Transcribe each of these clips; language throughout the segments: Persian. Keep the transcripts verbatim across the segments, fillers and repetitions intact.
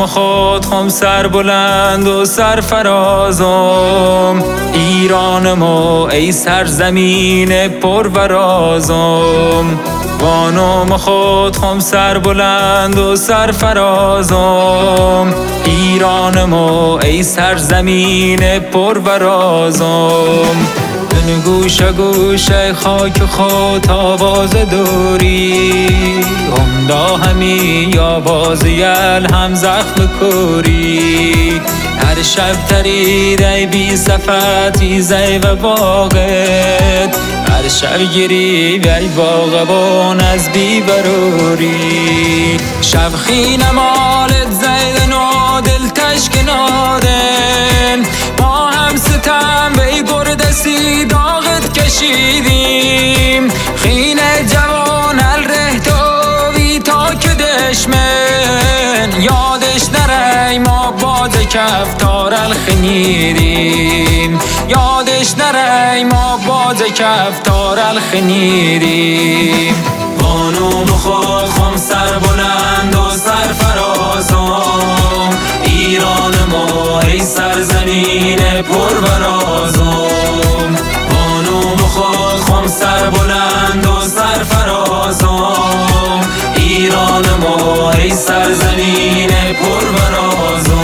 بانم خود خم سر بلند و سرفرازم، ایرانم و ای سرزمین پرورازم. بانم خود خم سر بلند و سرفرازم، ایرانم و ای سرزمین پرورازم. من گوشه گوشه خاک خود آواز دوری، همدا همی آواز یل هم زخم کوری. هر شب ترید ای بی صفتی زی و باغت، هر شب گیری ای باغبان از بی بروری. شب خین مالت زیدن و دل تشک نادن، ما هم ستم وی گردسی داغت کشیدیم. خین جوان الره توی تا که دشمن، یادش نره ما باز کفتار الخنیدیم. یادش نره ما باز کفتار الخنیدیم. بانم خود خم سر بلند و سرفرازم، ایرانم و ای سرزمین پرورازم. بانم خود خم سر بلند و سرفرازم، ایرانم و ای سرزمین پرورازم.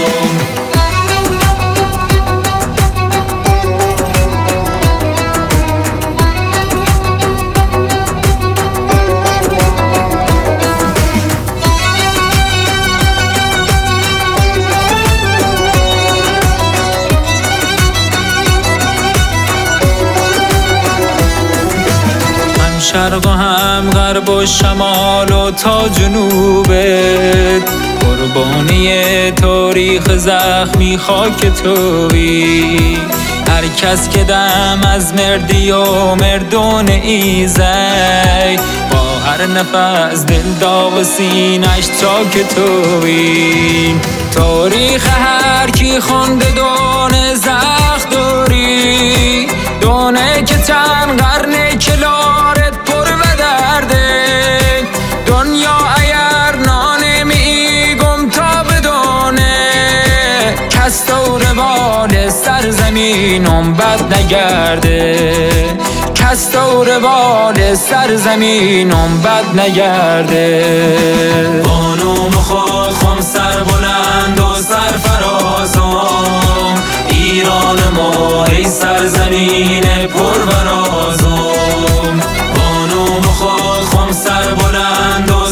شرق و هم غرب و شمال و تا جنوبت، قربانی تاریخ زخمی خاک تویی. هر کس که دم از مردی و مردون ایزی، با هر نفس دل داغ سینش چاک تویی. تاریخ هر کی خونده دونه زخم داری، دونه که چند قرن کلارت پر و درده. دنیا اگر نانمی گم تا بدونه، کس دور بال سرزمینم بد نگرده. کس دور بال سرزمینم بد نگرده. بانم خود خم سر بلند و سرفرازم، ایرانم و ای سرزمین پرورازم. بانم خود خم سر بلند و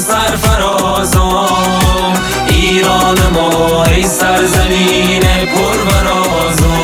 سرفرازم، ایرانم و ای سرزمین پرورازم.